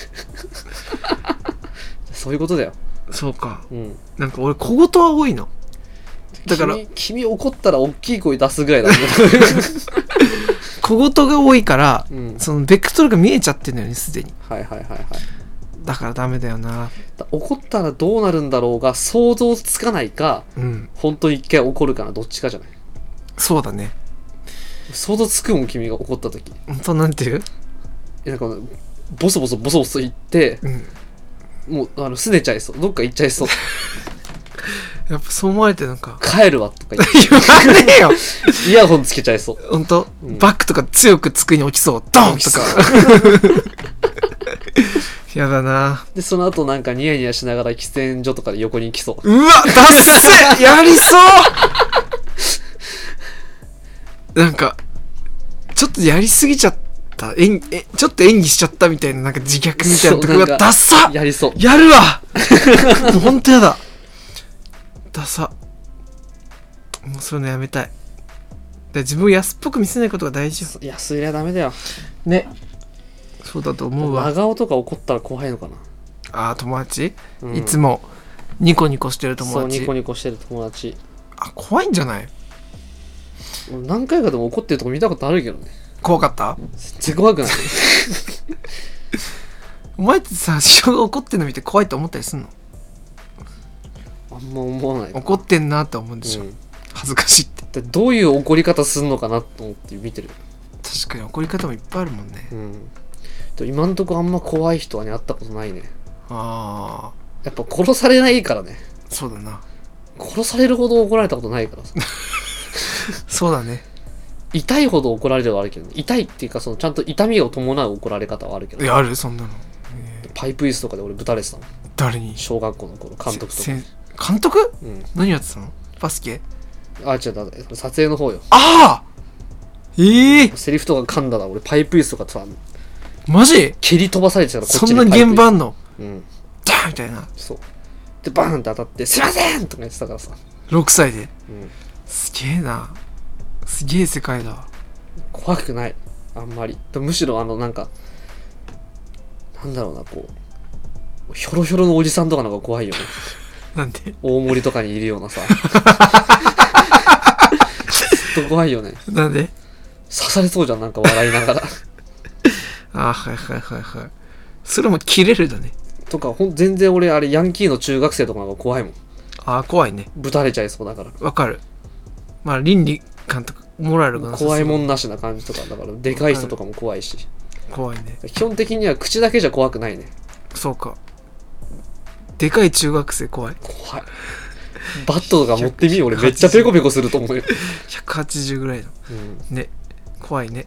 そういうことだよ。 そうか。 うん。 なんか俺小言は多いの。だから君怒ったら大きい声出すぐらいだもん。 小言が多いから、 うん、 そのベクトルが見えちゃってんのよね、すでに。 はい。 だからダメだよな。 怒ったらどうなるんだろうが想像つかないか、 うん、 本当に一回怒るかな、どっちかじゃない？ そうだね。 想像つくもん、君が怒った時。 本当なんていう？ なんかボソボソ言って、 うん、 もう拗ねちゃいそう、どっか行っちゃいそう。 やっぱそう思われてなんか帰るわとか言って言わねえよ。 イヤホンつけちゃいそう。 本当、うん、バックとか強く机に落ちそう。ドンとか。やだな。 でその後なんかニヤニヤしながら喫煙所とかで横に来そう。 うわ、ダッセやりそう。なんかちょっとやりすぎちゃった。ちょっと演技しちゃったみたいな、なんか自虐みたいなとこがダッサ。 やりそう。 やるわ。もう本当やだ。ダサ。もうそういうのやめたい。で自分を安っぽく見せないことが大事よ。 安いりゃダメだよね。そうだと思うわ。 真顔とか怒ったら怖いのかな。 ああ、友達、 うん、 いつもニコニコしてる友達。 そう、ニコニコしてる友達。 あ、怖いんじゃない？ 何回かでも怒ってるとこ見たことあるけどね。 怖かった？ 全然怖くない。 お前ってさ、人が怒ってるの見て怖いと思ったりすんの？ あんま思わない。 怒ってんなって思うんでしょ、 うん、 恥ずかしいって。 どういう怒り方すんのかなと思って見てる。 確かに怒り方もいっぱいあるもんね。 うん。今んとこあんま怖い人はね、会ったことないね。 ああ。 やっぱ殺されないからね。 そうだな。 殺されるほど怒られたことないからさ。 そうだね。 痛いほど怒られるはあるけど、ね、痛いっていうかそのちゃんと痛みを伴う怒られ方はあるけど、ね。 あるそんなの。 パイプ椅子とかで俺ぶたれてたもん。 誰に？ 小学校の頃監督とか。 監督？ うん。 何やってたの？バスケ？ あ、違う、撮影の方よ。 ああ。 セリフとか噛んだら俺パイプ椅子とかさ、 マジ？ 蹴り飛ばされてたからこっちにそんな現場あんの？ うん。 ダーンみたいな。 そう。でバーンって当たってすいませんとか言ってたからさ。 6歳で。 うん。 すげえな。すげえ世界だ。 怖くない。あんまり。むしろなんかなんだろうな、こうひょろひょろのおじさんとかの方が怖いよね。 なんで？ 大森とかにいるようなさ。ずっと怖いよね。 なんで？ 刺されそうじゃん、なんか笑いながら。 あ、はい。それも切れるだね。 とか全然俺あれヤンキーの中学生とかの方が怖いもん。 あ、怖いね。 ぶたれちゃいそうだから。 わかる。まあ倫理観とかモラルがなさそう。 怖いもんなしな感じとかだから、でかい人とかも怖いし。 怖いね。 基本的には口だけじゃ怖くないね。 そうか。でかい中学生怖い。 怖い。バットとか持ってみよ。俺めっちゃペコペコすると思うよ。 180ぐらいの、うん、ね。怖いね。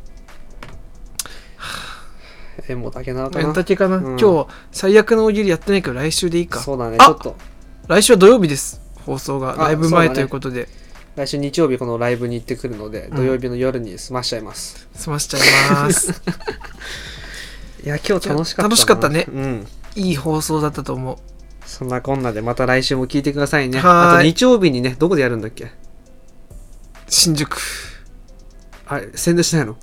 もうだけなのかな。 だけかな、うん、今日最悪の大喜利やってないけど来週でいいか。 そうだね。ちょっと来週は土曜日です。放送がライブ前ということで、ね、 来週日曜日このライブに行ってくるので、土曜日の夜に済ましちゃいます。 済ましちゃいますいや今日楽しかったな。 楽しかったね、 うん、 いい放送だったと思う。 そんなこんなでまた来週も聞いてくださいね。あと日曜日にね、どこでやるんだっけ？ 新宿。 あれ宣伝しないの？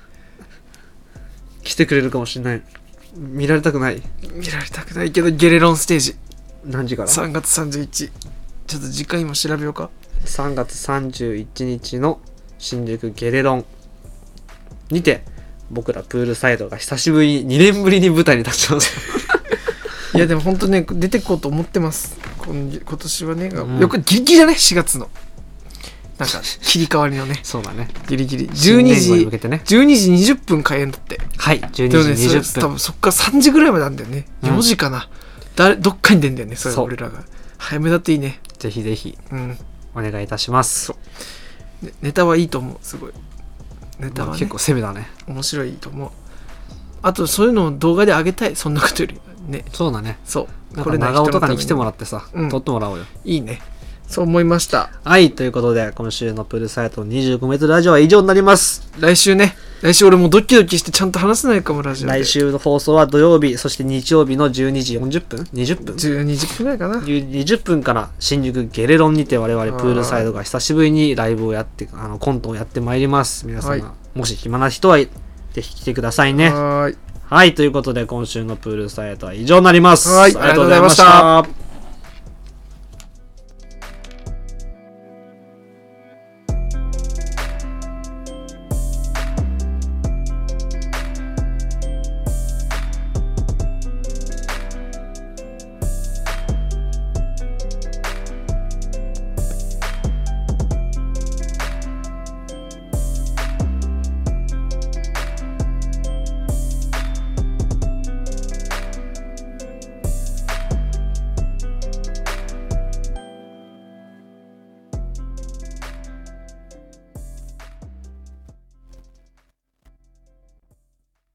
来てくれるかもしれない。見られたくないけどゲレロンステージ何時から？ 3月31。ちょっと時間今調べようか。 3月31日の新宿ゲレロンにて僕らプールサイドが久しぶりに2年ぶりに舞台に立ちます。 いやでも本当ね、出てこうと思ってます。今年はね、うん、よくギリギリだね。4月のなんか切り替わりのね。 そうだね、 ギリギリ12時に向けてね、12時20分開演だって。はい、12時20分。多分そっから3時ぐらいまでなんだよね。4時かな、どっかに出んだよね、それ俺らが。早めだっていいね。 ぜひぜひ、 うん、 お願いいたします。 ネタはいいと思う。すごいネタは、ね、 結構攻めだね。 面白いと思う。あとそういうのを動画で上げたい。そんなことよりね。 そうだね。 そうこれ長尾とかに来てもらってさ、撮ってもらおうよ。 いいね。そう思いました。 はい、ということで今週のプールサイドの25メートルラジオは以上になります。 来週俺もドキドキしてちゃんと話せないかも。ラジオで来週の放送は土曜日、そして日曜日の12時40分20分 12分ぐらいかな。 20分から新宿ゲレロンにて我々プールサイドが久しぶりにライブをやってコントをやってまいります。皆様、もし暇な人はぜひ来てくださいね。はい、ということで今週のプールサイドは以上になります。 はい、ありがとうございました。